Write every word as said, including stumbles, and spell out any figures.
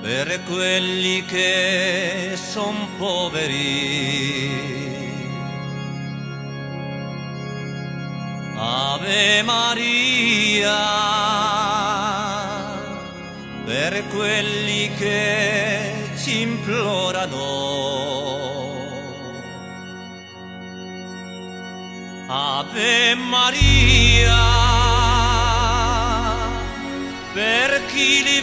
per quelli che son poveri. Ave Maria, per quelli che ci implorano. Ave Maria, per chi li